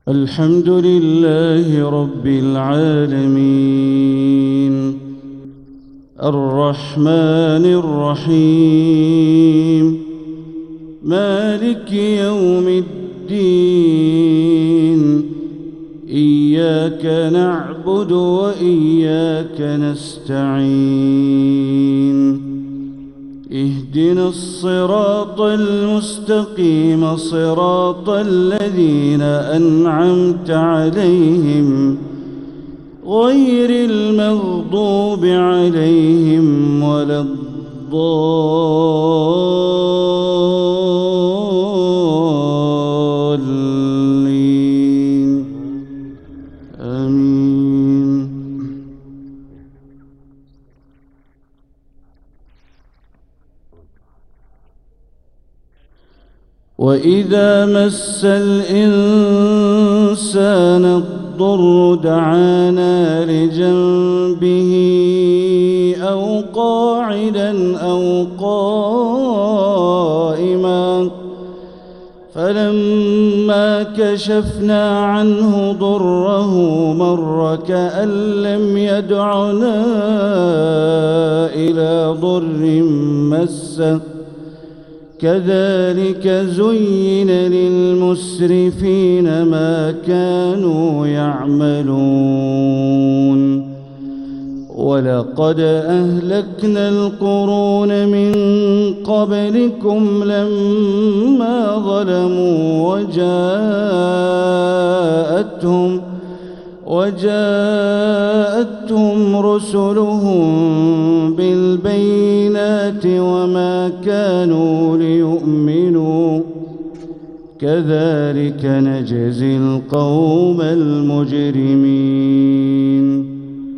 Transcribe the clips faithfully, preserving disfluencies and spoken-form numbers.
الحمد لله رب العالمين الرحمن الرحيم مالك يوم الدين إياك نعبد وإياك نستعين اهدنا الصراط المستقيم صراط الذين أنعمت عليهم غير المغضوب عليهم ولا الضالين آمين. وإذا مس الإنسان الضر دعانا لجنبه أو قاعدا أو قائما فلما كشفنا عنه ضره مر كأن لم يدعنا إلى ضر مسه كذلك زين للمسرفين ما كانوا يعملون ولقد أهلكنا القرون من قبلكم لما ظلموا وجاءتهم وجاءتهم رسلهم بالبينات وما كانوا ليؤمنوا كذلك نجزي القوم المجرمين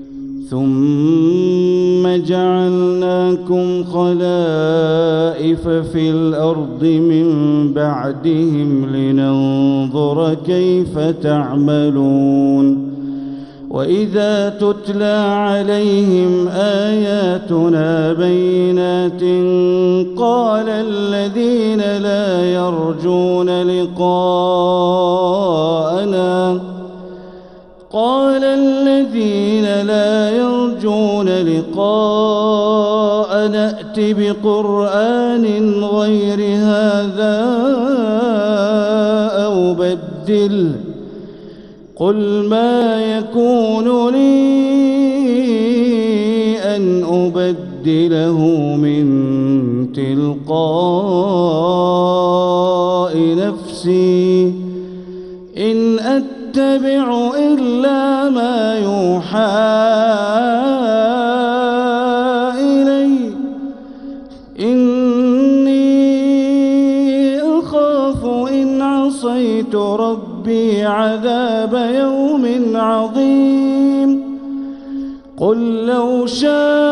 ثم جعلناكم خلائف في الأرض من بعدهم لننظر كيف تعملون وإذا تتلى عليهم آياتنا بينات قال الذين لا يرجون لقاءنا قال الذين لا يرجون لقاءنا ائت بقرآن غير هذا أو بدله قل ما يكون لي أن أبدله من تلقاء نفسي إن أتبع إلا ما يوحى إلي إني أخاف إن عصيت ربي عذاب يوم عظيم قل لو شاء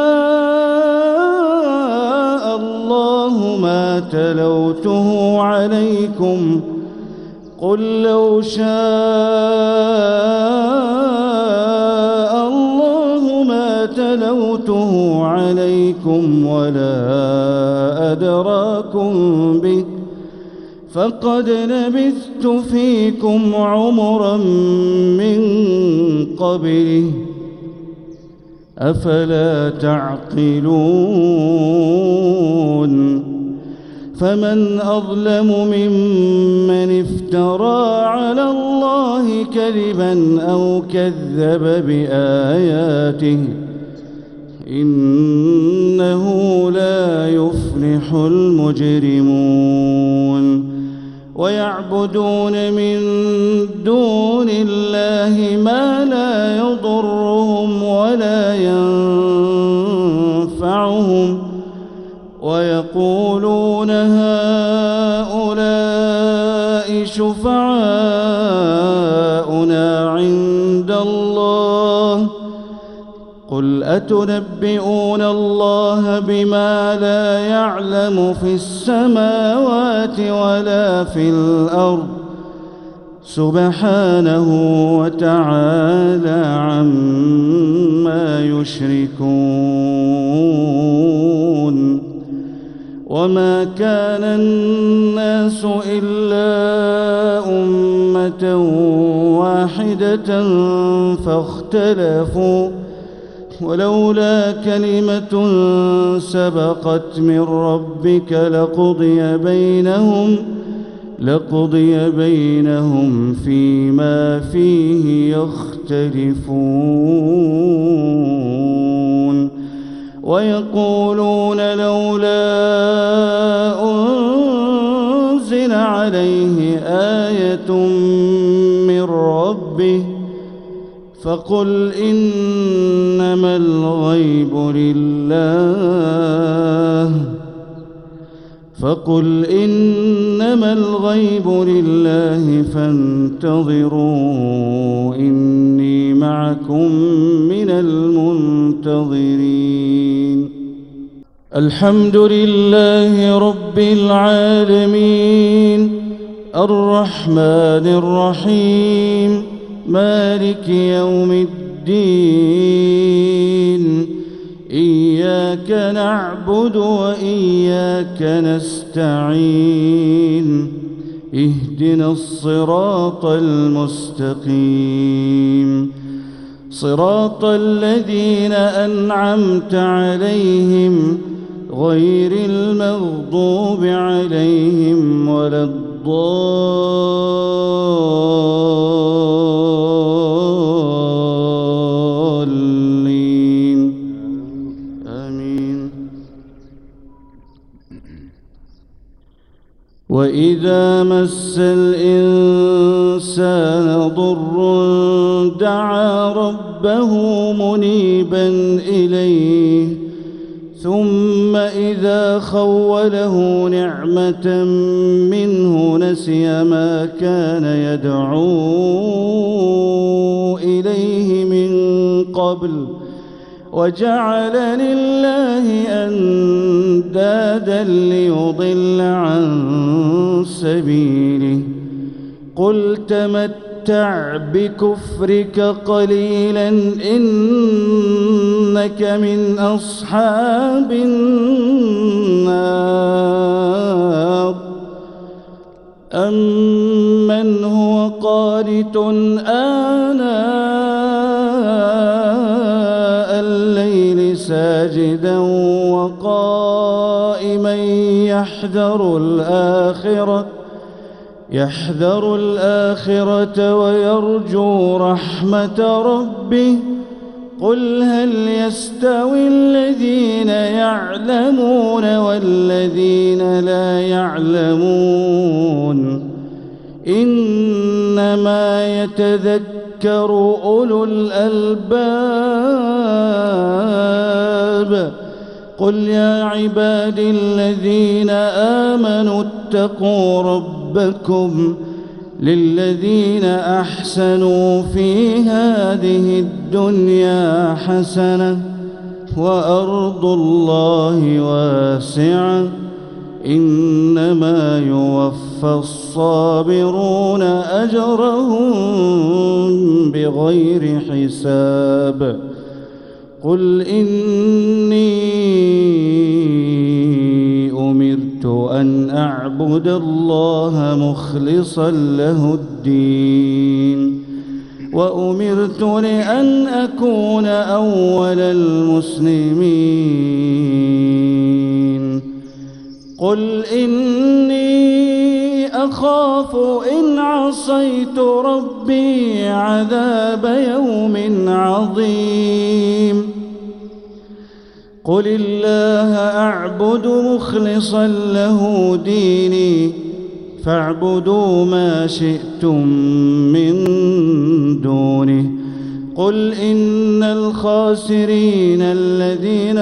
الله ما تلوته عليكم قل لو شاء الله ما تلوته عليكم ولا أدراكم به فقد لبثت فيكم عمرا من قبله أفلا تعقلون فمن أظلم ممن افترى على الله كذبا أو كذب بآياته إنه لا يفلح المجرمون ويعبدون من دون الله ما لا يضرهم ولا ينفعهم ويقولون هؤلاء شفعاؤنا عند الله قل أتنبئون الله بما لا يعلم في السماوات ولا في الأرض سبحانه وتعالى عما يشركون وما كان الناس إلا أمة كلمة واحدة فاختلفوا ولولا كلمة سبقت من ربك لقضي بينهم لقضي بينهم فيما فيه يختلفون ويقولون لولا أنزل عليه آية من ربه فقل إنما الغيب لله فقل إنما الغيب لله فانتظروا إني معكم من المنتظرين. الحمد لله رب العالمين الرحمن الرحيم مالك يوم الدين إياك نعبد وإياك نستعين اهدنا الصراط المستقيم صراط الذين أنعمت عليهم غير المغضوب عليهم ولا الضالين آمين. وإذا مس الإنسان ضر دعا ربه منيبا إليه ثم إذا خوله نعمة منه نسي ما كان يدعو إليه من قبل وجعل لله أندادا ليضل عن سبيله قل تمتع بكفرك قليلا إنك من أصحاب النار. أمن هو قانت آناء الليل ساجدا وقائما يحذر الآخرة يحذر الآخرة ويرجو رحمة ربه قل هل يستوي الذين يعلمون والذين لا يعلمون إنما يتذكر أولو الألباب قل يا عبادي الذين آمنوا اتقوا ربكم للذين أحسنوا في هذه الدنيا حسنة وأرض الله واسعة إنما يوفى الصابرون أجرهم بغير حساب قل إني أمرت أن أعبد الله مخلصا له الدين وأمرت لأن أكون أول المسلمين قل إني أخاف إن عصيت ربي عذاب يوم عظيم قل الله أعبد مخلصا له ديني فاعبدوا ما شئتم من دونه قل إن الخاسرين الذين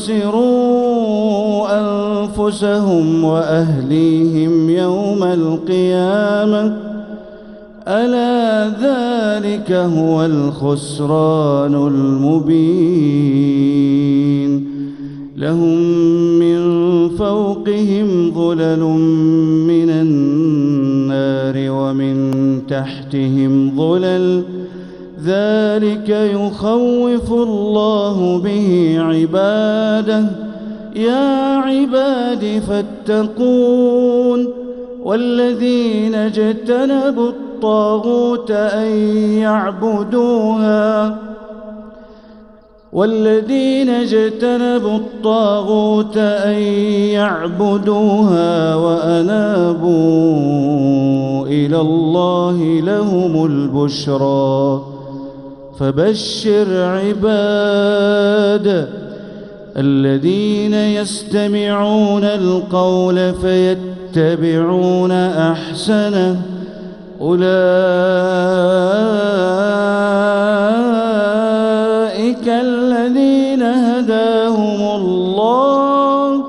خسروا أنفسهم وأهليهم يوم القيامة ألا ذلك هو الخسران المبين لهم من فوقهم ظلل من النار ومن تحتهم ظلل ذلك يخوف الله به عباده يا عباد فاتقون والذين اجتنبوا الطاغوت أن يعبدوها والذين اجتنبوا الطاغوت أن يعبدوها وأنابوا إلى الله لهم البشرى فبشر عباد الذين يستمعون القول فيتبعون أحسنه أولئك الذين هداهم الله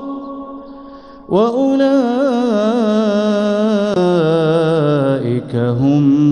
وأولئك هم